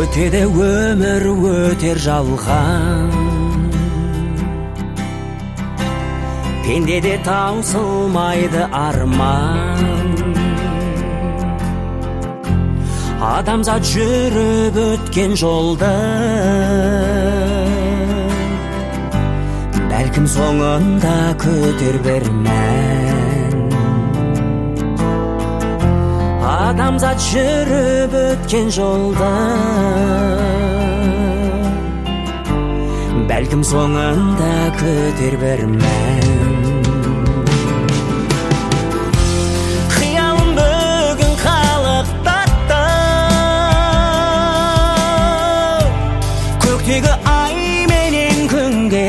өтеді өмір өтер жалған, пендеде таусылмайды арман. Адамзат жүріп өткен жолды бәлкім соңында көтер бір мән. Адамзат жүріп өткен жолды бәлкім соңында көтер бір мән. Қиялым бүгін қалықтатты, көктегі ай менен күнге.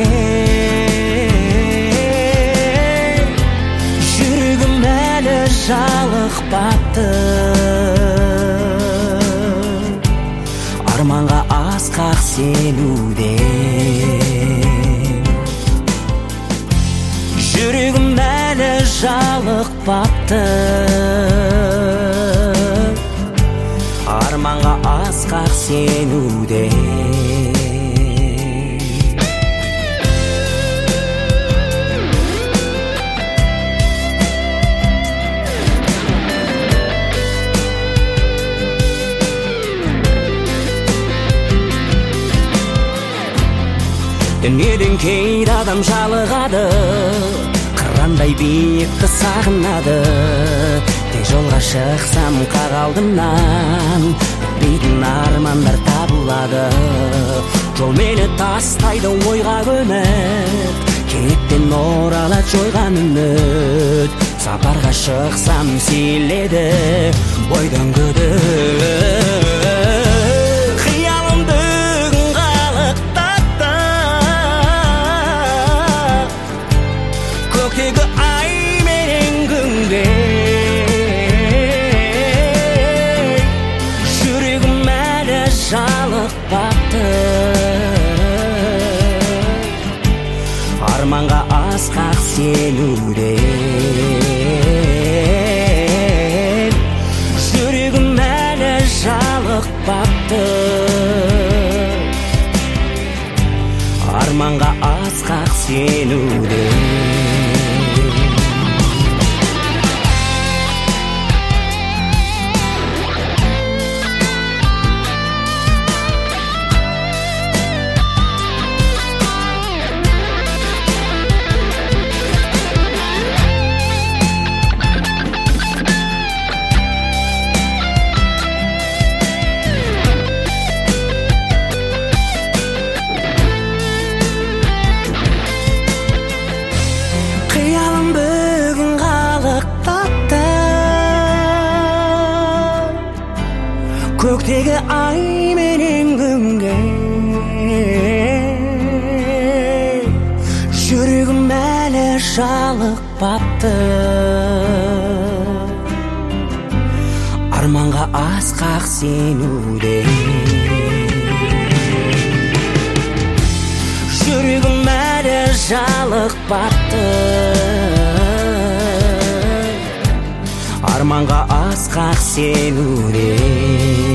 Жүрегім әлі жалықпапты, арманға асқақ сенуде. Жүрегім әлі жалықпапты, арманға асқақ сенуде. Дүниеден кейде адам жалығады, қырандай биікті сағынады. Тек жолға шықсам қақ алдымнан бітпейтін армандар табылады. Жол мені тастайды ойға көміп, кенеттен оралады жойған үміт. Сапарға шықсам сейіледі бойдан күдік. Көктегі ай менен күнге. Жүрегім әлі жалықпапты, арманға асқақ сенуде. Жүрегім әлі жалықпапты, арманға асқақ сенуде. Көктегі ай менен күнге. Жүрегім әлі жалықпапты, арманға асқақ сенуде. Жүрегім әлі жалықпапты, арманға асқақ сенуде.